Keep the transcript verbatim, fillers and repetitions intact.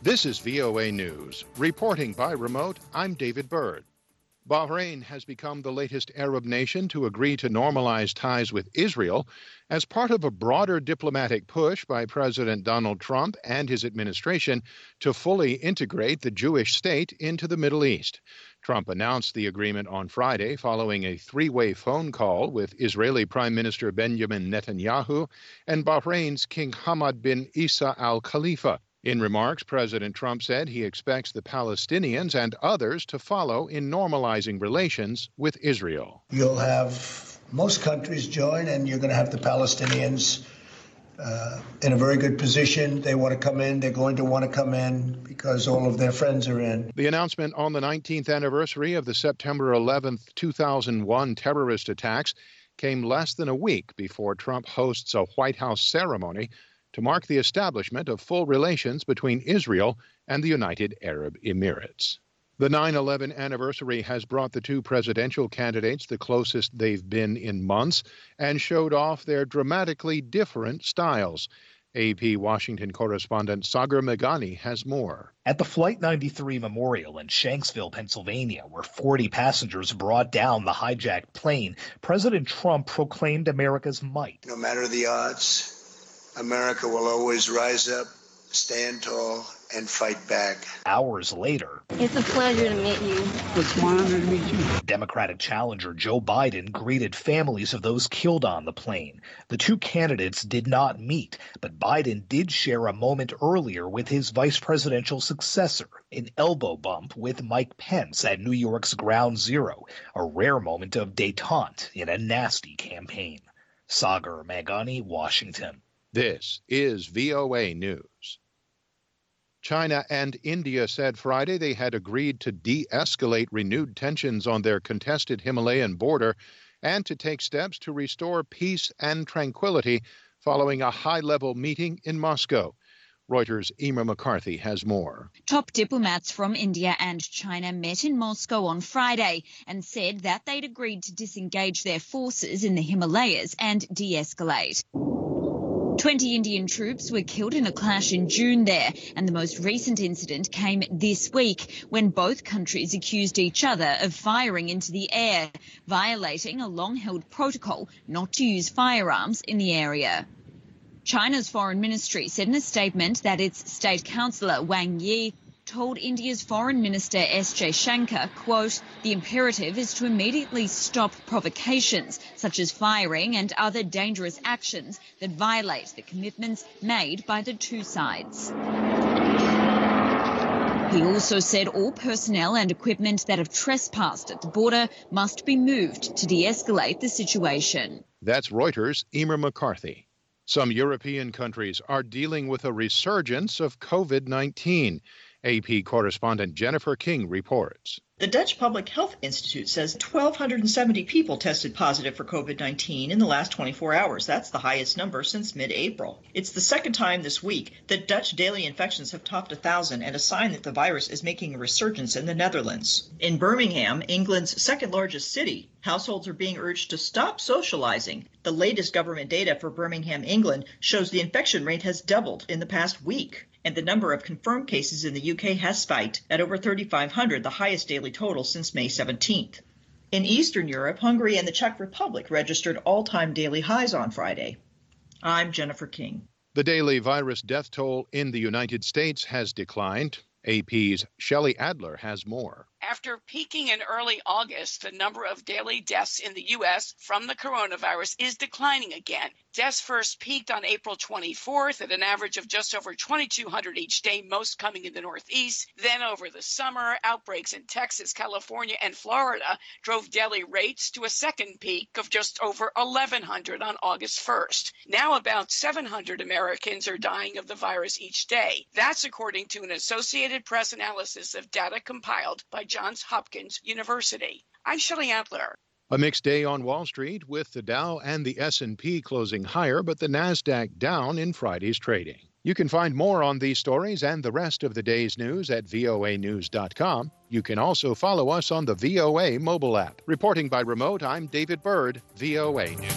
This is V O A News. Reporting by remote, I'm David Byrd. Bahrain has become the latest Arab nation to agree to normalize ties with Israel as part of a broader diplomatic push by President Donald Trump and his administration to fully integrate the Jewish state into the Middle East. Trump announced the agreement on Friday following a three-way phone call with Israeli Prime Minister Benjamin Netanyahu and Bahrain's King Hamad bin Isa Al Khalifa. In remarks, President Trump said he expects the Palestinians and others to follow in normalizing relations with Israel. You'll have most countries join, and you're going to have the Palestinians uh, in a very good position. They want to come in. They're going to want to come in because all of their friends are in. The announcement on the nineteenth anniversary of the September eleventh, two thousand one terrorist attacks came less than a week before Trump hosts a White House ceremony to mark the establishment of full relations between Israel and the United Arab Emirates. The nine eleven anniversary has brought the two presidential candidates the closest they've been in months and showed off their dramatically different styles. A P Washington correspondent Sagar Meghani has more. At the Flight ninety-three Memorial in Shanksville, Pennsylvania, where forty passengers brought down the hijacked plane, President Trump proclaimed America's might. No matter the odds, America will always rise up, stand tall, and fight back. Hours later, it's a pleasure to meet you. It's an honor to meet you. Democratic challenger Joe Biden greeted families of those killed on the plane. The two candidates did not meet, but Biden did share a moment earlier with his vice presidential successor, an elbow bump with Mike Pence at New York's Ground Zero, a rare moment of détente in a nasty campaign. Sagar Meghani, Washington. This is V O A News. China and India said Friday they had agreed to de-escalate renewed tensions on their contested Himalayan border and to take steps to restore peace and tranquility following a high-level meeting in Moscow. Reuters' Emer McCarthy has more. Top diplomats from India and China met in Moscow on Friday and said that they'd agreed to disengage their forces in the Himalayas and de-escalate. Twenty Indian troops were killed in a clash in June there, and the most recent incident came this week when both countries accused each other of firing into the air, violating a long-held protocol not to use firearms in the area. China's foreign ministry said in a statement that its state councillor Wang Yi told India's Foreign Minister S. Jaishankar, quote, the imperative is to immediately stop provocations such as firing and other dangerous actions that violate the commitments made by the two sides. He also said all personnel and equipment that have trespassed at the border must be moved to de-escalate the situation. That's Reuters' Emer McCarthy. Some European countries are dealing with a resurgence of COVID nineteen. A P correspondent Jennifer King reports. The Dutch Public Health Institute says one thousand two hundred seventy people tested positive for COVID nineteen in the last twenty-four hours. That's the highest number since mid-April. It's the second time this week that Dutch daily infections have topped one thousand, and a sign that the virus is making a resurgence in the Netherlands. In Birmingham, England's second largest city, households are being urged to stop socializing. The latest government data for Birmingham, England, shows the infection rate has doubled in the past week. And the number of confirmed cases in the U K has spiked at over thirty-five hundred, the highest daily total since May seventeenth. In Eastern Europe, Hungary and the Czech Republic registered all-time daily highs on Friday. I'm Jennifer King. The daily virus death toll in the United States has declined. A P's Shelley Adler has more. After peaking in early August, the number of daily deaths in the U S from the coronavirus is declining again. Deaths first peaked on April twenty-fourth at an average of just over twenty-two hundred each day, most coming in the Northeast. Then over the summer, outbreaks in Texas, California, and Florida drove daily rates to a second peak of just over eleven hundred on August first. Now about seven hundred Americans are dying of the virus each day. That's according to an Associated Press analysis of data compiled by Johns Hopkins University. I'm Shelley Adler. A mixed day on Wall Street with the Dow and the S and P closing higher, but the Nasdaq down in Friday's trading. You can find more on these stories and the rest of the day's news at V O A news dot com. You can also follow us on the V O A mobile app. Reporting by remote, I'm David Byrd, V O A News.